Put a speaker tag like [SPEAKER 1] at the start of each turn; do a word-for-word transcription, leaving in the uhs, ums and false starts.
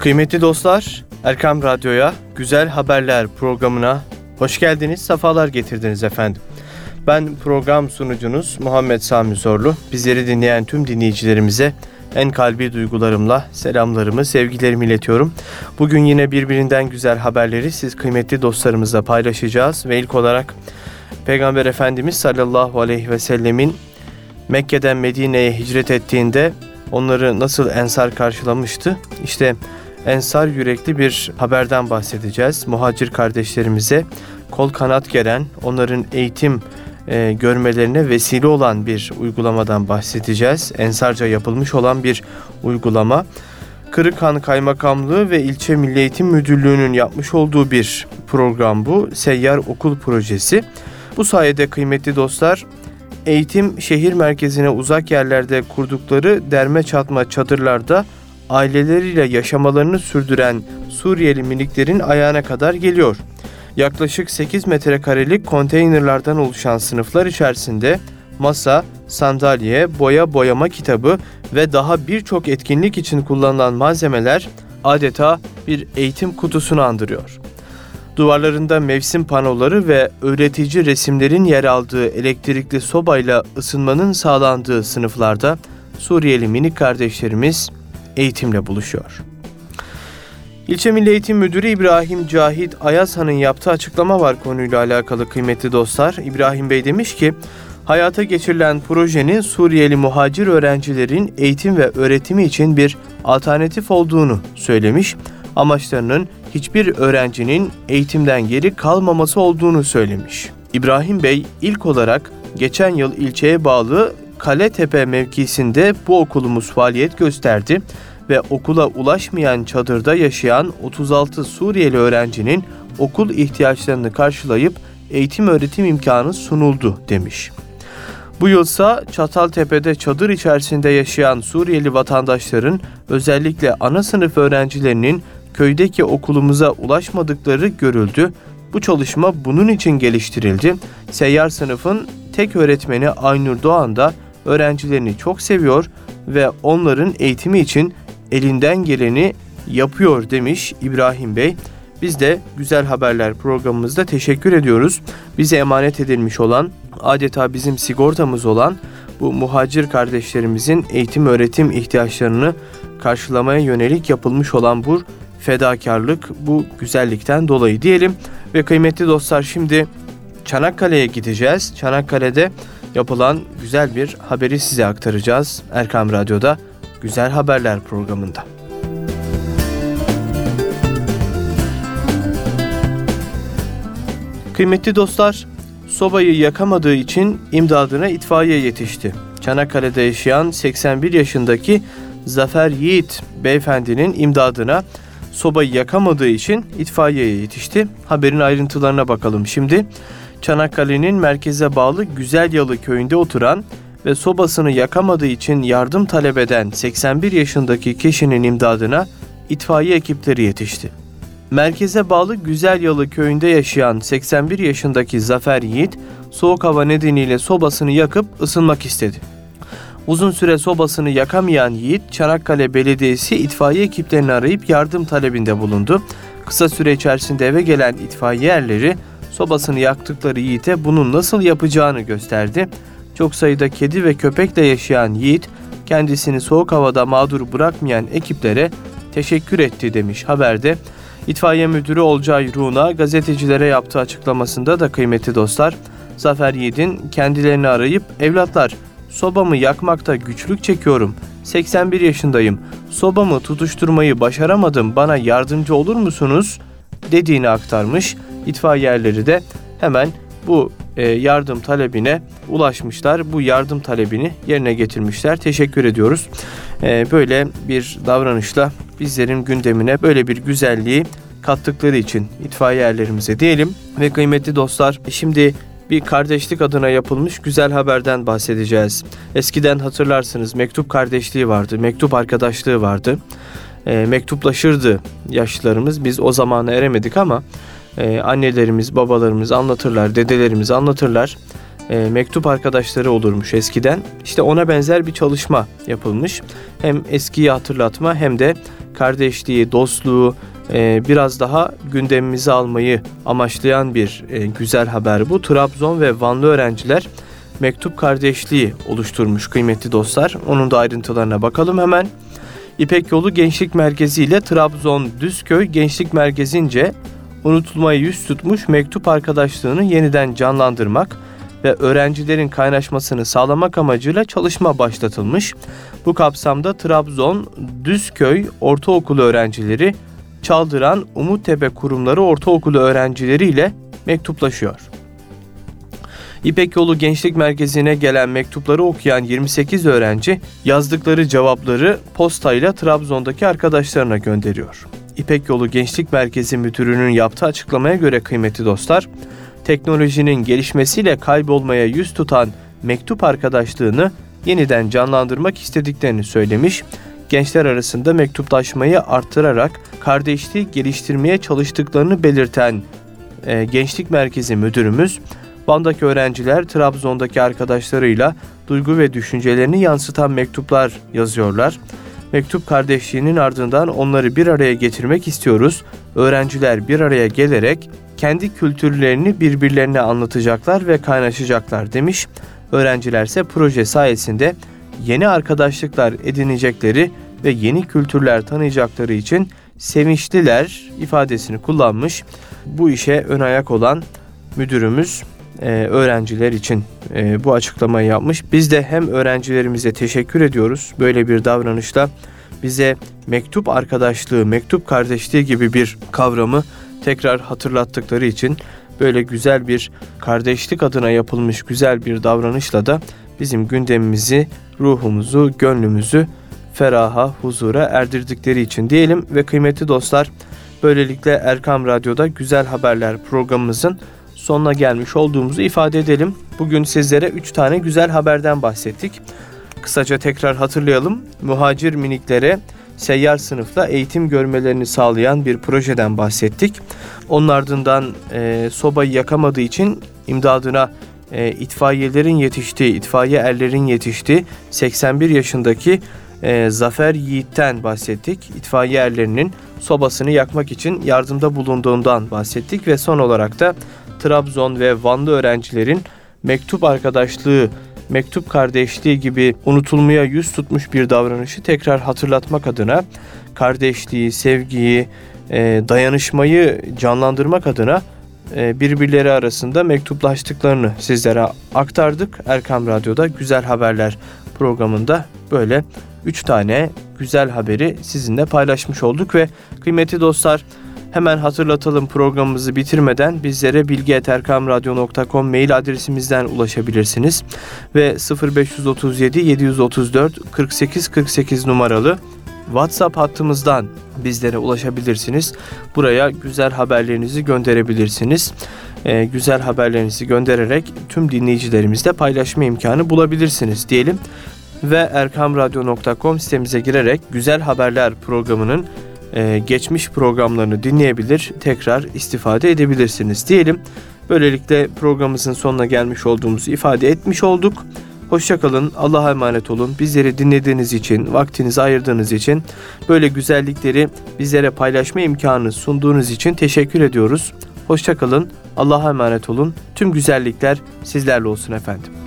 [SPEAKER 1] Kıymetli dostlar, Erkam Radyo'ya, Güzel Haberler programına hoş geldiniz, sefalar getirdiniz efendim. Ben program sunucunuz Muhammed Sami Zorlu. Bizleri dinleyen tüm dinleyicilerimize en kalbi duygularımla selamlarımı, sevgilerimi iletiyorum. Bugün yine birbirinden güzel haberleri siz kıymetli dostlarımızla paylaşacağız ve ilk olarak Peygamber Efendimiz sallallahu aleyhi ve sellemin Mekke'den Medine'ye hicret ettiğinde onları nasıl ensar karşılamıştı? İşte ensar yürekli bir haberden bahsedeceğiz. Muhacir kardeşlerimize kol kanat geren, onların eğitim e, görmelerine vesile olan bir uygulamadan bahsedeceğiz. Ensarca yapılmış olan bir uygulama. Kırıkhan Kaymakamlığı ve İlçe Milli Eğitim Müdürlüğü'nün yapmış olduğu bir program bu. Seyyar Okul Projesi. Bu sayede kıymetli dostlar, eğitim şehir merkezine uzak yerlerde kurdukları derme çatma çadırlarda aileleriyle yaşamalarını sürdüren Suriyeli miniklerin ayağına kadar geliyor. Yaklaşık sekiz metrekarelik konteynerlardan oluşan sınıflar içerisinde masa, sandalye, boya boyama kitabı ve daha birçok etkinlik için kullanılan malzemeler adeta bir eğitim kutusunu andırıyor. Duvarlarında mevsim panoları ve öğretici resimlerin yer aldığı elektrikli sobayla ısınmanın sağlandığı sınıflarda Suriyeli minik kardeşlerimiz eğitimle buluşuyor. İlçe Milli Eğitim Müdürü İbrahim Cahit Ayazhan'ın yaptığı açıklama var konuyla alakalı kıymetli dostlar. İbrahim Bey demiş ki, hayata geçirilen projenin Suriyeli muhacir öğrencilerin eğitim ve öğretimi için bir alternatif olduğunu söylemiş. Amaçlarının hiçbir öğrencinin eğitimden geri kalmaması olduğunu söylemiş. İbrahim Bey ilk olarak geçen yıl ilçeye bağlı Kaletepe mevkisinde bu okulumuz faaliyet gösterdi ve okula ulaşmayan çadırda yaşayan otuz altı Suriyeli öğrencinin okul ihtiyaçlarını karşılayıp eğitim öğretim imkanı sunuldu demiş. Bu yılsa Çataltepe'de çadır içerisinde yaşayan Suriyeli vatandaşların özellikle ana sınıf öğrencilerinin köydeki okulumuza ulaşmadıkları görüldü. Bu çalışma bunun için geliştirildi. Seyyar sınıfın tek öğretmeni Aynur Doğan da öğrencilerini çok seviyor ve onların eğitimi için elinden geleni yapıyor demiş İbrahim Bey. Biz de Güzel Haberler programımızda teşekkür ediyoruz. Bize emanet edilmiş olan, adeta bizim sigortamız olan bu muhacir kardeşlerimizin eğitim öğretim ihtiyaçlarını karşılamaya yönelik yapılmış olan bu fedakarlık, bu güzellikten dolayı diyelim. Ve kıymetli dostlar, şimdi Çanakkale'ye gideceğiz. Çanakkale'de yapılan güzel bir haberi size aktaracağız Erkam Radyo'da Güzel Haberler programında. Kıymetli dostlar, sobayı yakamadığı için imdadına itfaiye yetişti. Çanakkale'de yaşayan seksen bir yaşındaki Zafer Yiğit beyefendinin imdadına sobayı yakamadığı için itfaiyeye yetişti. Haberin ayrıntılarına bakalım şimdi. Çanakkale'nin merkeze bağlı Güzelyalı köyünde oturan ve sobasını yakamadığı için yardım talep eden seksen bir yaşındaki kişinin imdadına itfaiye ekipleri yetişti. Merkeze bağlı Güzelyalı köyünde yaşayan seksen bir yaşındaki Zafer Yiğit, soğuk hava nedeniyle sobasını yakıp ısınmak istedi. Uzun süre sobasını yakamayan Yiğit, Çanakkale Belediyesi itfaiye ekiplerini arayıp yardım talebinde bulundu. Kısa süre içerisinde eve gelen itfaiye erleri sobasını yaktıkları Yiğit'e bunun nasıl yapacağını gösterdi. Çok sayıda kedi ve köpekle yaşayan Yiğit, kendisini soğuk havada mağdur bırakmayan ekiplere teşekkür etti demiş haberde. İtfaiye Müdürü Olcay Ruğna gazetecilere yaptığı açıklamasında da kıymetli dostlar, Zafer Yiğit'in kendilerini arayıp evlatlar sobamı yakmakta güçlük çekiyorum, seksen bir yaşındayım, sobamı tutuşturmayı başaramadım, bana yardımcı olur musunuz dediğini aktarmış. İtfaiyeleri de hemen bu e, yardım talebine ulaşmışlar. Bu yardım talebini yerine getirmişler. Teşekkür ediyoruz. E, böyle bir davranışla bizlerin gündemine böyle bir güzelliği kattıkları için itfaiyelerimize diyelim. Ve kıymetli dostlar, şimdi bir kardeşlik adına yapılmış güzel haberden bahsedeceğiz. Eskiden hatırlarsınız mektup kardeşliği vardı, mektup arkadaşlığı vardı. E, mektuplaşırdı yaşlılarımız. Biz o zamana eremedik ama e, annelerimiz, babalarımız anlatırlar, dedelerimiz anlatırlar. E, mektup arkadaşları olurmuş eskiden. İşte ona benzer bir çalışma yapılmış. Hem eskiyi hatırlatma hem de kardeşliği, dostluğu e, biraz daha gündemimize almayı amaçlayan bir e, güzel haber bu. Trabzon ve Vanlı öğrenciler mektup kardeşliği oluşturmuş kıymetli dostlar. Onun da ayrıntılarına bakalım hemen. İpek Yolu Gençlik Merkezi ile Trabzon Düzköy Gençlik Merkezi'nce unutulmaya yüz tutmuş mektup arkadaşlığını yeniden canlandırmak ve öğrencilerin kaynaşmasını sağlamak amacıyla çalışma başlatılmış. Bu kapsamda Trabzon Düzköy Ortaokulu öğrencileri Çaldıran Umuttepe Kurumları Ortaokulu öğrencileri ile mektuplaşıyor. İpek Yolu Gençlik Merkezi'ne gelen mektupları okuyan yirmi sekiz öğrenci yazdıkları cevapları postayla Trabzon'daki arkadaşlarına gönderiyor. İpek Yolu Gençlik Merkezi Müdürü'nün yaptığı açıklamaya göre kıymetli dostlar, teknolojinin gelişmesiyle kaybolmaya yüz tutan mektup arkadaşlığını yeniden canlandırmak istediklerini söylemiş, gençler arasında mektuplaşmayı arttırarak kardeşliği geliştirmeye çalıştıklarını belirten e, Gençlik Merkezi Müdürümüz, Van'daki öğrenciler Trabzon'daki arkadaşlarıyla duygu ve düşüncelerini yansıtan mektuplar yazıyorlar. Mektup kardeşliğinin ardından onları bir araya getirmek istiyoruz. Öğrenciler bir araya gelerek kendi kültürlerini birbirlerine anlatacaklar ve kaynaşacaklar demiş. Öğrenciler ise proje sayesinde yeni arkadaşlıklar edinecekleri ve yeni kültürler tanıyacakları için sevinçliler ifadesini kullanmış. Bu işe ön ayak olan müdürümüz e, öğrenciler için e, bu açıklamayı yapmış. Biz de hem öğrencilerimize teşekkür ediyoruz. Böyle bir davranışla bize mektup arkadaşlığı, mektup kardeşliği gibi bir kavramı tekrar hatırlattıkları için böyle güzel bir kardeşlik adına yapılmış güzel bir davranışla da bizim gündemimizi, ruhumuzu, gönlümüzü feraha, huzura erdirdikleri için diyelim ve kıymetli dostlar, böylelikle Erkam Radyo'da Güzel Haberler programımızın sonuna gelmiş olduğumuzu ifade edelim. Bugün sizlere üç tane güzel haberden bahsettik. Kısaca tekrar hatırlayalım. Muhacir miniklere seyyar sınıfla eğitim görmelerini sağlayan bir projeden bahsettik. Onun ardından e, sobayı yakamadığı için imdadına e, itfaiyelerin yetiştiği, itfaiye erlerin yetiştiği seksen bir yaşındaki e, Zafer Yiğit'ten bahsettik. İtfaiye erlerinin sobasını yakmak için yardımda bulunduğundan bahsettik ve son olarak da Trabzon ve Vanlı öğrencilerin mektup arkadaşlığı, mektup kardeşliği gibi unutulmaya yüz tutmuş bir davranışı tekrar hatırlatmak adına kardeşliği, sevgiyi, dayanışmayı canlandırmak adına birbirleri arasında mektuplaştıklarını sizlere aktardık. Erkam Radyo'da Güzel Haberler programında böyle üç tane güzel haberi sizinle paylaşmış olduk ve kıymetli dostlar, hemen hatırlatalım, programımızı bitirmeden bizlere bilgi et erkam radyo nokta com mail adresimizden ulaşabilirsiniz ve sıfır beş üç yedi yedi üç dört kırk sekiz kırk sekiz numaralı WhatsApp hattımızdan bizlere ulaşabilirsiniz. Buraya güzel haberlerinizi gönderebilirsiniz. Ee, güzel haberlerinizi göndererek tüm dinleyicilerimizle paylaşma imkanı bulabilirsiniz diyelim ve erkam radyo nokta com sitemize girerek Güzel Haberler programının Ee, geçmiş programlarını dinleyebilir, tekrar istifade edebilirsiniz diyelim. Böylelikle programımızın sonuna gelmiş olduğumuzu ifade etmiş olduk. Hoşça kalın, Allah'a emanet olun. Bizleri dinlediğiniz için, vaktinizi ayırdığınız için, böyle güzellikleri bizlere paylaşma imkanı sunduğunuz için teşekkür ediyoruz. Hoşça kalın, Allah'a emanet olun. Tüm güzellikler sizlerle olsun efendim.